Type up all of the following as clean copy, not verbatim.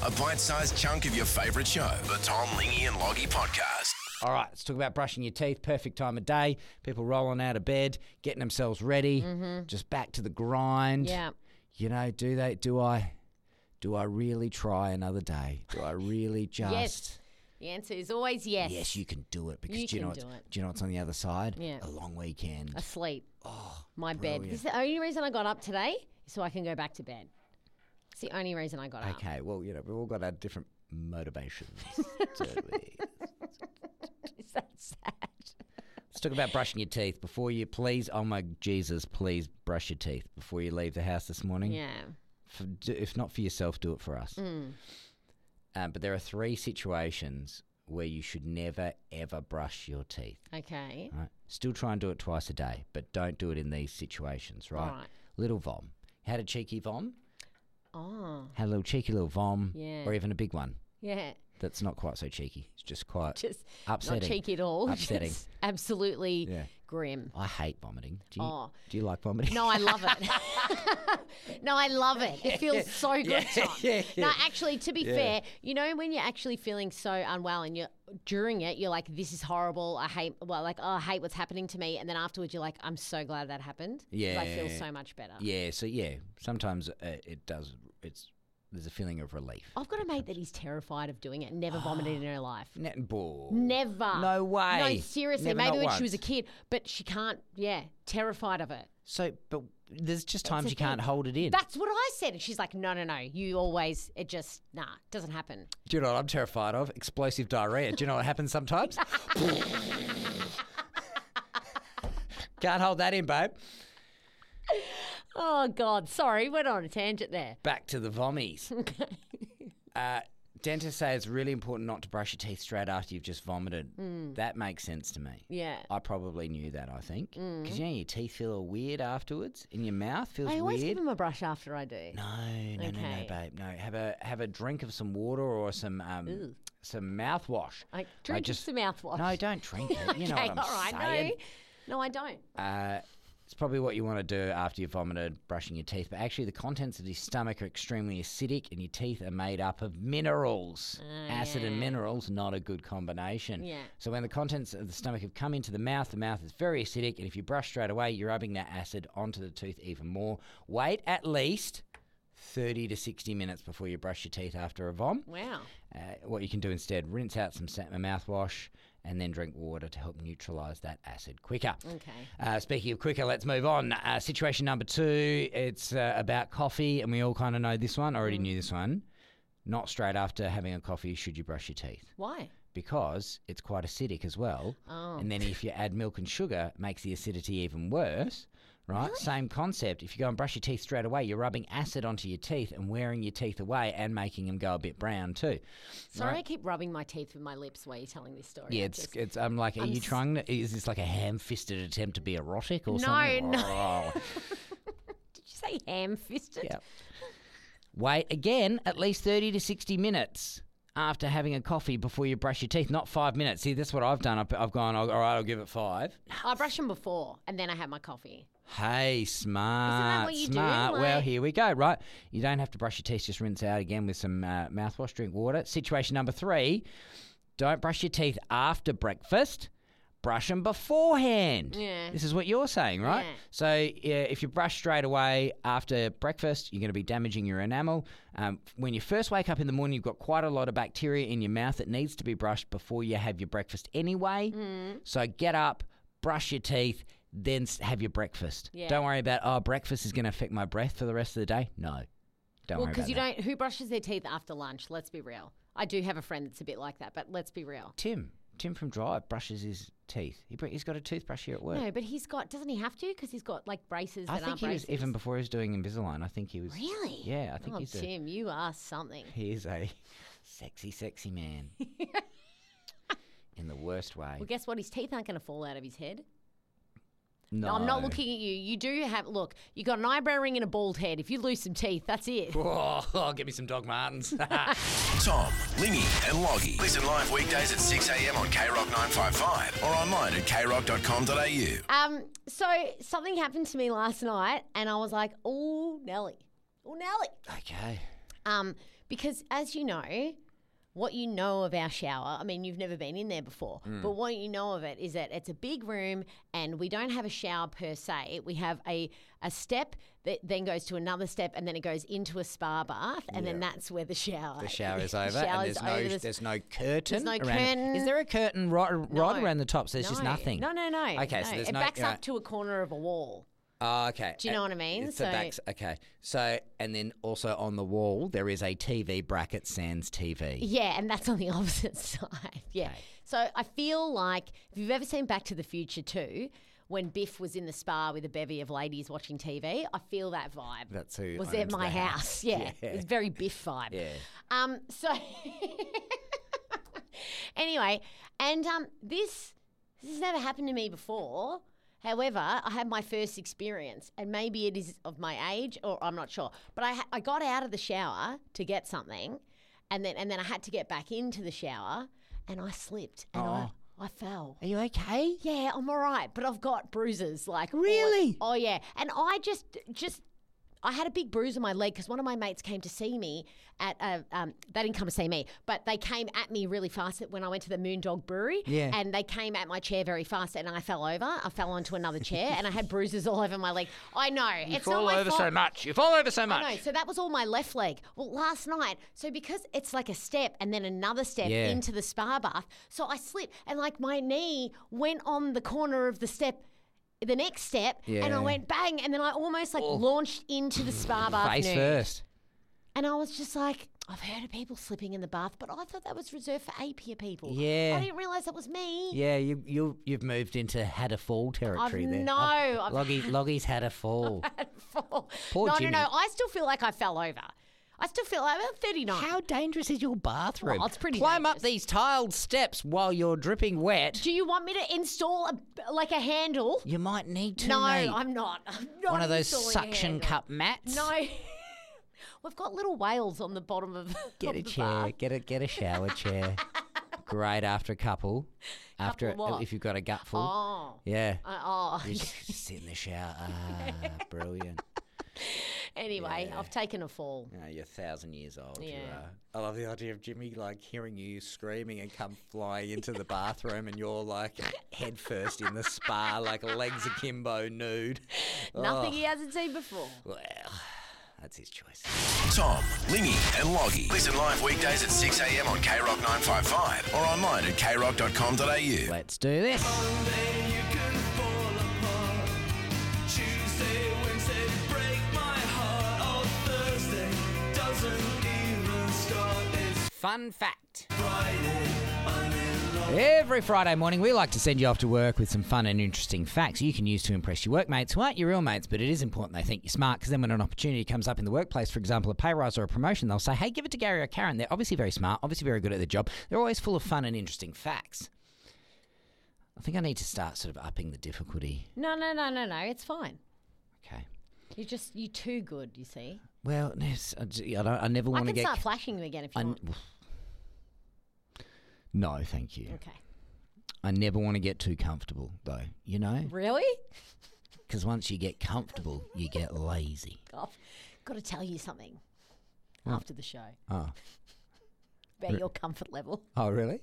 A bite-sized chunk of your favourite show. The Tom, Lingy and Loggy Podcast. All right, let's talk about brushing your teeth. Perfect time of day. People rolling out of bed, getting themselves ready, just back to the grind. Yeah. You know, do I really try another day? Do I really just... Yes. The answer is always yes. Yes, you can do it. Because You do you know can what's, do it. do you know what's on the other side? Yeah. A long weekend. Asleep. Oh, My bed. brilliant. This is the only reason I got up today is so I can go back to bed. It's the only reason I got up. Okay, well, you know, we've all got our different motivations. don't we? Is that sad? Let's talk about brushing your teeth. Before you, please, oh my Jesus, please brush your teeth before you leave the house this morning. Yeah. If not for yourself, do it for us. But there are 3 situations where you should never, ever brush your teeth. Okay. Right? Still try and do it twice a day, but don't do it in these situations, right? All right. Little vom. Had a cheeky vom? Oh. Had a little cheeky little vom? Yeah. Or even a big one Yeah. that's not quite so cheeky. It's just quite Just upsetting. not cheeky at all. Upsetting. Just absolutely Yeah. grim. I hate vomiting. Do you, Oh. do you like vomiting? No, I love it. No, I love it. It feels so good, Yeah, Tom. yeah, yeah. No, actually, to be fair, you know when you're actually feeling so unwell and you're during it, you're like, this is horrible. I hate what's happening to me. And then afterwards, you're like, I'm so glad that happened. 'Cause I feel Yeah. so much better. Yeah, so sometimes it does. There's a feeling of relief. I've got a mate that is terrified of doing it. Never vomited in her life. Netball. Never. No way. No, seriously. Never, Maybe not when she was a once. kid, but she can't. Yeah, terrified of it. So, but there's just That's times the you can't thing. hold it in. That's what I said. And she's like, no. You always, it just, doesn't happen. Do you know what I'm terrified of? Explosive diarrhea. Do you know what happens sometimes? Can't hold that in, babe. Oh, God. Sorry, went on a tangent there. Back to the vommies. Dentists say it's really important not to brush your teeth straight after you've just vomited. That makes sense to me. Yeah. I probably knew that, I think. Because, you know, your teeth feel all weird afterwards. In your mouth feels I always weird. give him a brush after I do. No, Okay. babe. No, have a drink of some water or some mouthwash. I drink just some mouthwash. No, don't drink it. You know Okay, what I'm all right. saying. No, I don't. It's probably what you want to do after you've vomited, brushing your teeth. But actually, the contents of your stomach are extremely acidic, and your teeth are made up of minerals. Acid and minerals, not a good combination. Yeah. So when the contents of the stomach have come into the mouth is very acidic, and if you brush straight away, you're rubbing that acid onto the tooth even more. Wait at least 30 to 60 minutes before you brush your teeth after a vom. Wow. What you can do instead, rinse out some mouthwash and then drink water to help neutralise that acid quicker. Okay. Speaking of quicker, let's move on. Situation number 2, it's about coffee, and we all kind of know this one. I already knew this one. Not straight after having a coffee should you brush your teeth. Why? Because it's quite acidic as well. Oh. And then if you add milk and sugar, it makes the acidity even worse. Right? Same concept. If you go and brush your teeth straight away, you're rubbing acid onto your teeth and wearing your teeth away and making them go a bit brown too. Sorry, Right? I keep rubbing my teeth with my lips while you're telling this story. Yeah, I'm like, are you trying to, is this like a ham-fisted attempt to be erotic or something? No. Oh. Did you say ham-fisted? Yeah. Wait again at least 30 to 60 minutes after having a coffee before you brush your teeth, not 5 minutes. See, that's what I've done. I've gone, all right, I'll give it 5. I brush them before and then I have my coffee. Hey, smart, what you do? smart. Like- Well, here we go, right? You don't have to brush your teeth, just rinse out again with some mouthwash, drink water. Situation number 3, don't brush your teeth after breakfast. Brush them beforehand. Yeah. This is what you're saying, right? Yeah. So if you brush straight away after breakfast, you're going to be damaging your enamel. When you first wake up in the morning, you've got quite a lot of bacteria in your mouth that needs to be brushed before you have your breakfast anyway. So get up, brush your teeth, then have your breakfast. Yeah. Don't worry about, breakfast is going to affect my breath for the rest of the day. No. Don't Well, worry because about you that. don't. Who brushes their teeth after lunch? Let's be real. I do have a friend that's a bit like that, but let's be real. Tim from Drive brushes his teeth. He's got a toothbrush here at work. No, but doesn't he have to? Because he's got like braces I that think aren't he was, braces. even before he was doing Invisalign, I think he was. Really? Yeah, I think Oh, he's Tim, you are something. he is a sexy man. In the worst way. Well, guess what? His teeth aren't going to fall out of his head. No. No, I'm not looking at you. You do have, look, you got an eyebrow ring and a bald head. If you lose some teeth, that's it. Oh, give me some Doc Martens. Tom, Lingy and Loggy. Listen live weekdays at 6 a.m. on KROC 955 or online at kroc.com.au. So something happened to me last night and I was like, oh, Nelly. Oh, Nelly. Okay. Because as you know, what you know of our shower, I mean, you've never been in there before, but what you know of it is that it's a big room and we don't have a shower per se. We have a step that then goes to another step and then it goes into a spa bath and then that's where the shower The shower is over shower's and there's no curtain. There's no around curtain. Is there a curtain right around the top? So there's just nothing? No. Okay, so there's it no... backs up to a corner of a wall. Oh, okay. Do you know what I mean? Okay. So, and then also on the wall, there is a TV bracket sans TV. Yeah, and that's on the opposite side. Yeah. Okay. So I feel like if you've ever seen Back to the Future 2, when Biff was in the spa with a bevy of ladies watching TV, I feel that vibe. That's who was owns at my the house. Yeah. Yeah. It's very Biff vibe. Yeah. So anyway, and this has never happened to me before. However, I had my first experience, and maybe it is of my age, or I'm not sure. But I got out of the shower to get something, and then I had to get back into the shower, and I slipped, and I fell. Are you okay? Yeah, I'm all right, but I've got bruises. Like Really? Oh yeah, and I just I had a big bruise on my leg because one of my mates came to see me at they didn't come to see me, but they came at me really fast when I went to the Moondog Brewery. Yeah. And they came at my chair very fast and I fell over. I fell onto another chair and I had bruises all over my leg. I know. You fall over so much. You fall over so much. I know. So that was all my left leg. Well, last night, so because it's like a step and then another step into the spa bath, so I slipped and like my knee went on the corner of the next step, and I went bang, and then I almost launched into the spa bath Face nude. first. And I was just like, I've heard of people slipping in the bath, but I thought that was reserved for apier people. Yeah. I didn't realise that was me. Yeah, you've moved into had a fall territory there. No. Loggie's had a fall. Poor Jimmy. No. I still feel like I fell over. I still feel like I'm 39. How dangerous is your bathroom? Well, it's pretty Climb dangerous. up these tiled steps while you're dripping wet. Do you want me to install a handle? You might need to, No, mate. I'm not. I'm not One of those installing a suction handle. cup mats. No. We've got little whales on the bottom of Get a the chair. bath. Get a shower chair. Great after a couple. After Couple what? if you've got a gutful. Oh. Yeah. You Oh. just sit in the shower. Brilliant. Anyway, I've taken a fall. You're 1,000 years old. Yeah. You are. I love the idea of Jimmy like hearing you screaming and come flying into the bathroom and you're like head first in the spa, like legs akimbo, nude. Nothing he hasn't seen before. Well, that's his choice. Tom, Lingy and Loggy. Listen live weekdays at 6 a.m. on KROC 955 or online at kroc.com.au. Let's do this. Fun fact. Every Friday morning, we like to send you off to work with some fun and interesting facts you can use to impress your workmates who aren't your real mates, but it is important they think you're smart because then when an opportunity comes up in the workplace, for example, a pay rise or a promotion, they'll say, hey, give it to Gary or Karen. They're obviously very smart, obviously very good at their job. They're always full of fun and interesting facts. I think I need to start sort of upping the difficulty. No. It's fine. Okay. You're too good, you see. Well, I never want to I can get... start flashing them again if you want. No, thank you. Okay. I never want to get too comfortable, though, you know? Really? Because once you get comfortable, you get lazy. I've got to tell you something after the show Oh. about your comfort level. Oh, really?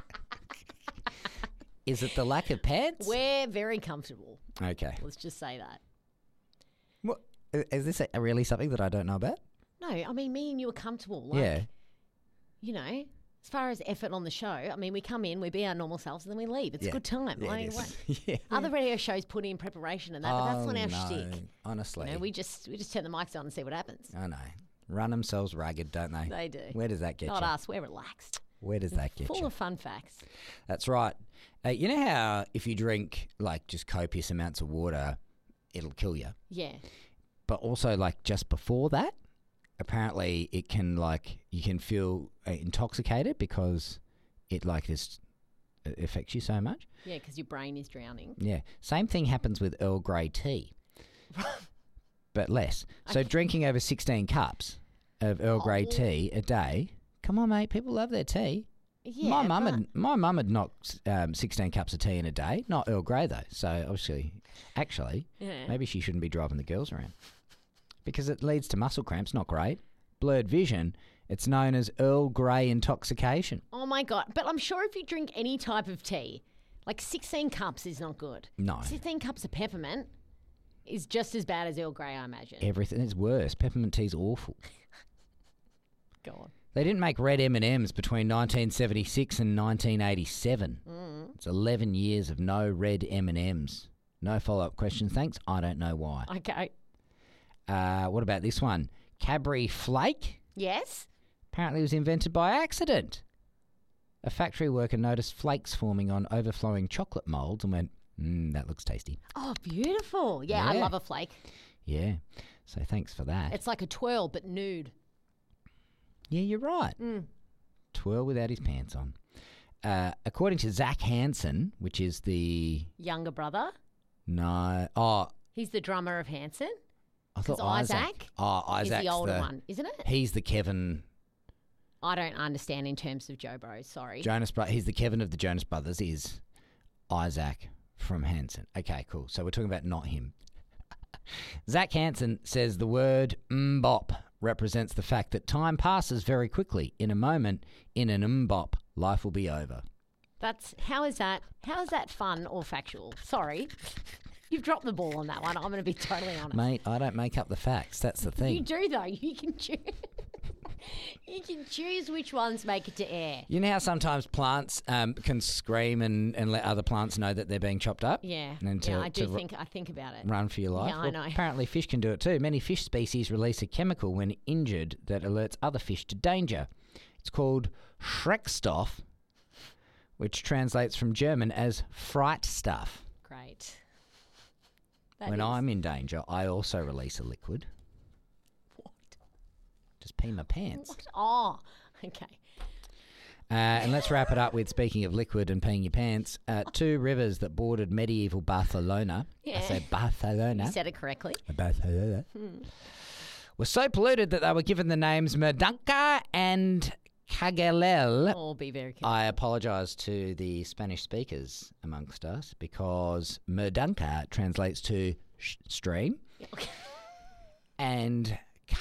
Is it the lack of pants? We're very comfortable. Okay. Let's just say that. What, is this really something that I don't know about? No, I mean, me and you are comfortable. Like, Yeah. You know, as far as effort on the show, I mean, we come in, we be our normal selves, and then we leave. It's Yeah. a good time. Yeah, Like, it is. what- Yeah. Other radio shows put in preparation and that, but that's not our shtick. Honestly. You know, we just turn the mics on and see what happens. I know. Run themselves ragged, don't they? They do. Where does that get Not you? us. We're relaxed. Where does that get Full you? of fun facts. That's right. You know how if you drink like just copious amounts of water, it'll kill you? Yeah. But also like just before that, apparently it can like you can feel intoxicated because it like this it affects you so much. Yeah, because your brain is drowning. Yeah. Same thing happens with Earl Grey tea. But less. So drinking over 16 cups of Earl Grey tea a day. Come on, mate. People love their tea. Yeah, my mum had knocked 16 cups of tea in a day. Not Earl Grey though. So obviously, actually, Yeah. maybe she shouldn't be driving the girls around because it leads to muscle cramps. Not great. blurred vision, it's known as Earl Grey intoxication. Oh my God. But I'm sure if you drink any type of tea, like 16 cups is not good. No. 16 cups of peppermint is just as bad as Earl Grey, I imagine. Everything is worse. Peppermint tea's awful. Go on. They didn't make red M&Ms between 1976 and 1987. It's 11 years of no red M&Ms. No follow-up questions, thanks. I don't know why. Okay. What about this one? Cadbury Flake? Yes? Apparently it was invented by accident. A factory worker noticed flakes forming on overflowing chocolate moulds and went, that looks tasty. Oh, beautiful. Yeah, I Yeah. love a flake. Yeah, so thanks for that. It's like a twirl, but nude. Yeah, you're right. Twirl without his pants on. According to Zach Hansen, which is the... Younger brother. No. He's the drummer of Hanson. I thought 'Cause Isaac. Isaac Isaac's is the older one, isn't it? He's the Kevin... I don't understand in terms of Joe Bros. Sorry. He's the Kevin of the Jonas Brothers, is Isaac from Hanson. Okay, cool. So we're talking about not him. Zach Hansen says the word mbop represents the fact that time passes very quickly. In a moment, in an mbop, life will be over. How is that fun or factual? Sorry. You've dropped the ball on that one. I'm going to be totally honest. Mate, I don't make up the facts. That's the thing. You do though. You can choose. You can choose which ones make it to air. You know how sometimes plants can scream and let other plants know that they're being chopped up? Yeah. And I think about it. Run for your life. Yeah, I know. Apparently fish can do it too. Many fish species release a chemical when injured that alerts other fish to danger. It's called Schreckstoff, which translates from German as fright stuff. Great. When I'm in danger, I also release a liquid. What? Just pee my pants. What? Oh, okay. And let's wrap it up with, speaking of liquid and peeing your pants, two rivers that bordered medieval Barcelona. Yeah. I say Barcelona. You said it correctly. Barcelona. Were so polluted that they were given the names Merdunca and Cagalel. Oh, be very careful. I apologise to the Spanish speakers amongst us because Merdunca translates to stream and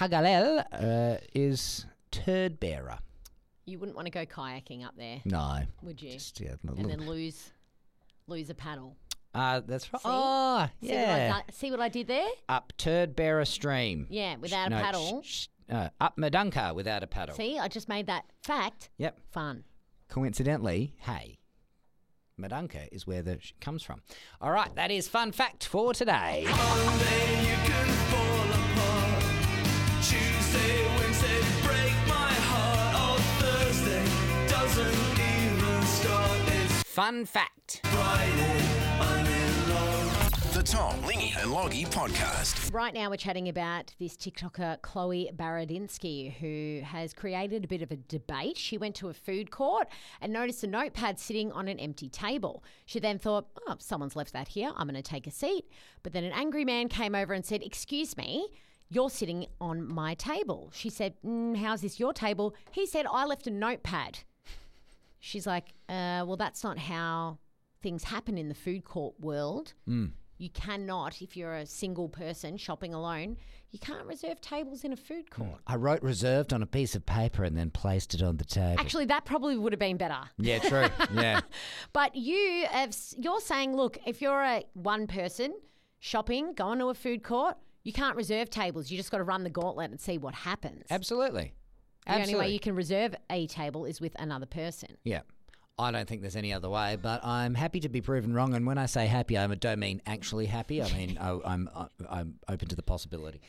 Cagalel is turd bearer. You wouldn't want to go kayaking up there, No. would you? Just, yeah, And then lose a paddle. that's right. See? Oh, yeah. See what I did there? Up turd bearer stream. Yeah, without a paddle. Up Merdunca without a paddle. See, I just made that fact Yep. fun. Coincidentally, hey, Merdunca is where the comes from. All right, that is fun fact for today. Monday you can fall apart. Tuesday, Wednesday, break my heart. Oh, Thursday doesn't even start. It's Fun fact. Friday, I'm in love. The Tom, Lingy and Loggy podcast. Right now, we're chatting about this TikToker, Chloe Baradinsky, who has created a bit of a debate. She went to a food court and noticed a notepad sitting on an empty table. She then thought, oh, someone's left that here. I'm going to take a seat. But then an angry man came over and said, excuse me, you're sitting on my table. She said, how's this your table? He said, I left a notepad. She's like, well, that's not how things happen in the food court world. You cannot, if you're a single person shopping alone, you can't reserve tables in a food court. I wrote reserved on a piece of paper and then placed it on the table. Actually, that probably would have been better. Yeah, true. Yeah. But you're saying, look, if you're a one person shopping, going to a food court, you can't reserve tables. You just got to run the gauntlet and see what happens. Absolutely. The only way you can reserve a table is with another person. Yeah. I don't think there's any other way, but I'm happy to be proven wrong. And when I say happy, I don't mean actually happy. I mean, I'm open to the possibility.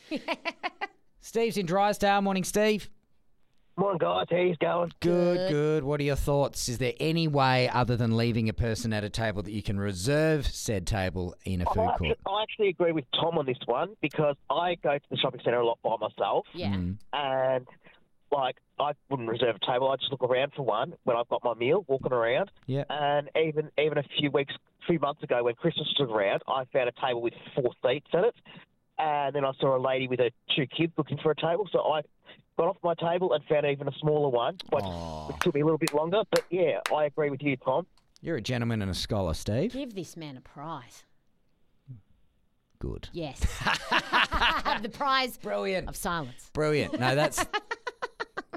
Steve's in Drysdale. Morning, Steve. Morning, guys. How you going? Good. What are your thoughts? Is there any way other than leaving a person at a table that you can reserve said table in a food court? I actually agree with Tom on this one because I go to the shopping centre a lot by myself. Yeah. And, like, I wouldn't reserve a table. I just look around for one when I've got my meal, walking around. Yeah. And even a few months ago when Christmas was around, I found a table with 4 seats at it. And then I saw a lady with her 2 kids looking for a table. So I got off my table and found even a smaller one. But it took me a little bit longer. But, yeah, I agree with you, Tom. You're a gentleman and a scholar, Steve. Give this man a prize. Good. Yes. The prize Brilliant. of silence. Brilliant. No,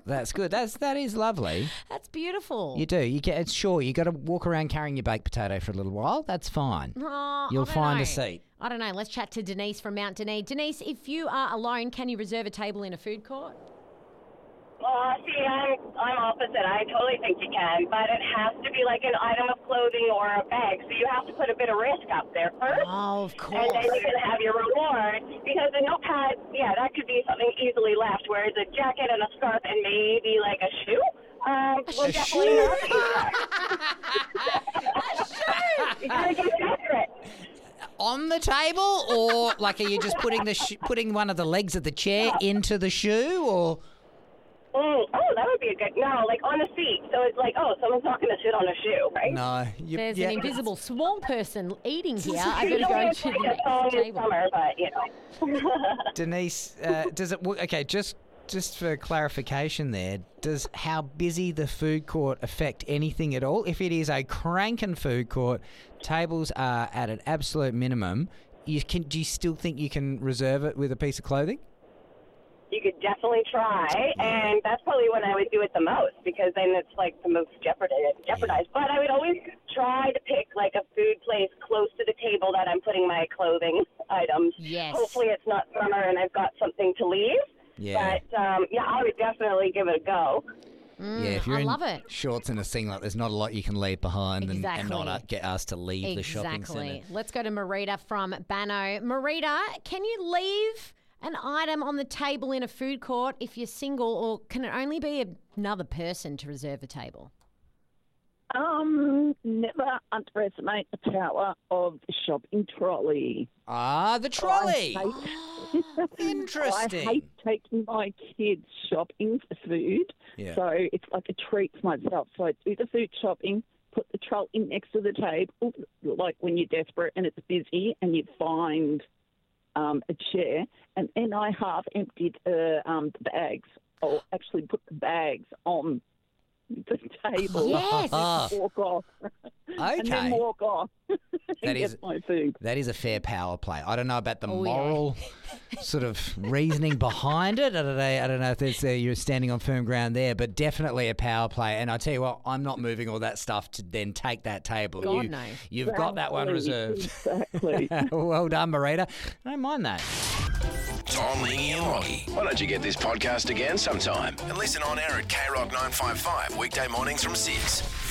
That's good. That is lovely. That's beautiful. You do. You get. Sure, you got to walk around carrying your baked potato for a little while. That's fine. Oh, You'll I don't find know. a seat. I don't know. Let's chat to Denise from Mount Denise. Denise, if you are alone, can you reserve a table in a food court? See, I'm opposite. I totally think you can, but it has to be like an item of clothing or a bag, so you have to put a bit of risk up there first. Oh, of And course. then you can have your reward, because a notepad, that could be something easily left, whereas a jacket and a scarf and maybe like a shoe, will definitely not be You gotta get desperate. On the table, or like, are you just putting putting one of the legs of the chair into the shoe, or? Oh, that would be a good, no, like on a seat. So it's like, someone's not going to sit on a shoe, right? No. There's an invisible small person eating here. I better go to the a song next in table. summer, but, Denise, does it? Okay, just for clarification, there, does how busy the food court affect anything at all? If it is a cranking food court, tables are at an absolute minimum. Do you still think you can reserve it with a piece of clothing? You could definitely try, and that's probably when I would do it the most, because then it's like the most jeopardized. But I would always try to pick like a food place close to the table that I'm putting my clothing items. Yes. Hopefully it's not summer and I've got something to leave. Yeah. But, I would definitely give it a go. Yeah, if you're I in love it. shorts and a singlet, there's not a lot you can leave behind and Exactly. not get asked to leave the shopping centre. Exactly. Let's go to Marita from Banno. Marita, can you leave an item on the table in a food court if you're single, or can it only be another person to reserve a table? Never underestimate the power of the shopping trolley. Ah, the trolley. Interesting. I hate taking my kids shopping for food, Yeah. so it's like a treat for myself. So I do the food shopping, put the trolley in next to the table, like when you're desperate and it's busy and you find a chair, and then I half emptied the bags, or actually put the bags on the table. Yes. Walk off. And then Okay. walk off and That get is- my food. That is a fair power play. I don't know about the Oh, yeah. moral sort of reasoning behind it. I don't know if there's, you're standing on firm ground there, but definitely a power play. And I tell you what, I'm not moving all that stuff to then take that table. God, no. You've got that one reserved. Exactly. Well done, Marita. I don't mind that. Tom, Lingy and Loggy. Why don't you get this podcast again sometime and listen on air at KROC 955 weekday mornings from 6.